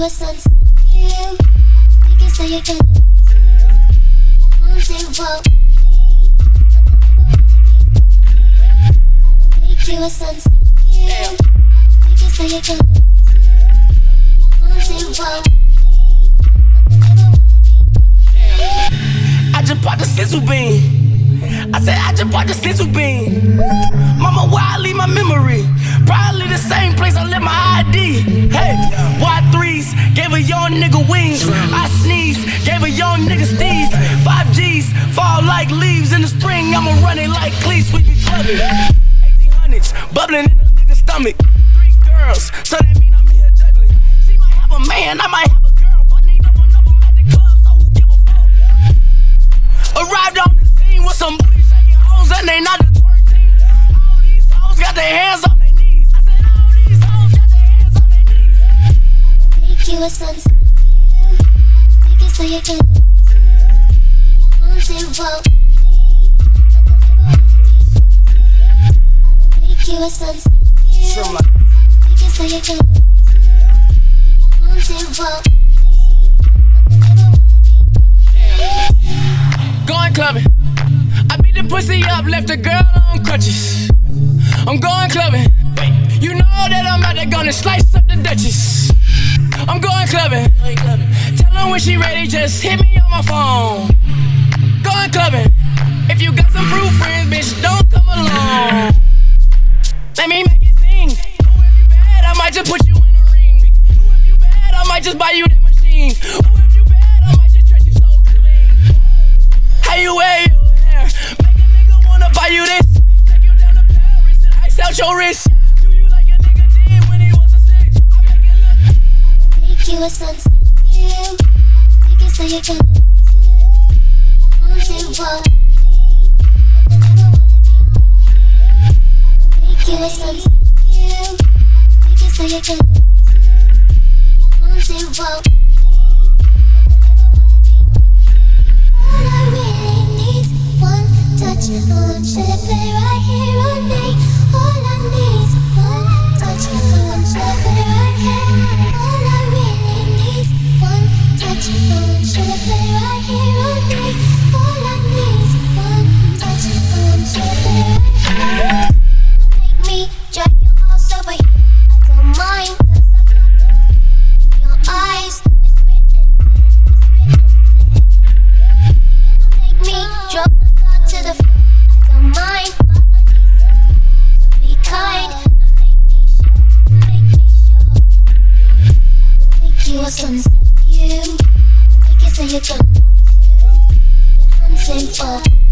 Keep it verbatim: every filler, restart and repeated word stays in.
a sunset view. Make it so you're gonna want to. Put your arms involved with me. I will make you a sunset view. Make it so you're gonna want to. Put your arms involved with me. I just bought the sizzle bean. I said I just bought the sizzle bean. Mama, where I leave my memory? Probably the same place I left my I D. Hey, Y threes gave a young nigga wings. I sneeze, gave a young nigga steez. Five G's fall like leaves in the spring. I'ma run it like cleats, we be clubbing. eighteen hundreds bubbling in a nigga's stomach. Three girls, so that mean I'm in here juggling. She might have a man, I might have a girl, but neither one of them at the club, so who give a fuck? Arrived on the scene with some booty shaking hoes and they not the twerk team. All these hoes got their hands on their knees. I said all these hoes got their hands on their knees. I will make you a sunset view. Make it so you're gonna want to. Put your arms involved with me. I will make you a sunset view. Make it so you're gonna want to. Put your arms involved with me. Going clubbing. I beat the pussy up, left the girl on crutches. I'm going clubbing. You know that I'm out there gonna slice up the Duchess. I'm going clubbing. Tell her when she ready, just hit me on my phone. Going clubbing. If you got some fruit friends, bitch, don't come along. Let me make it sing. Ooh, if you bad, I might just put you in a ring. Ooh, if you bad, I might just buy you that machine. Ooh, if you bad, I might just dress you so clean. How you wear your hair? Make a nigga wanna buy you this. Take you down to Paris and ice out your wrist. Do you like a nigga did when he was a six? I make it look. I will make you a sunset view. Make it so you're gonna want to. Put your arms involved with me. I never wanna be. I will make you a sunset view. Make it so you're gonna want to. Put your arms involved with me. All I really need's one touch. One should play right here on me. All I need's one touch. One should play right here. All I really need's one touch. One should play right here on me. All I need's one touch. One should play right here. Make me drag your ass over here. I don't mind, 'cause I got it in your eyes. It's written clear. It's written clear. Make me drop my guard to the floor. I don't mind, but I need some more. So be kind and make me sure, make me sure. I will make you a sunset view. I will make it so you're gonna want to. Put your hands involved with me.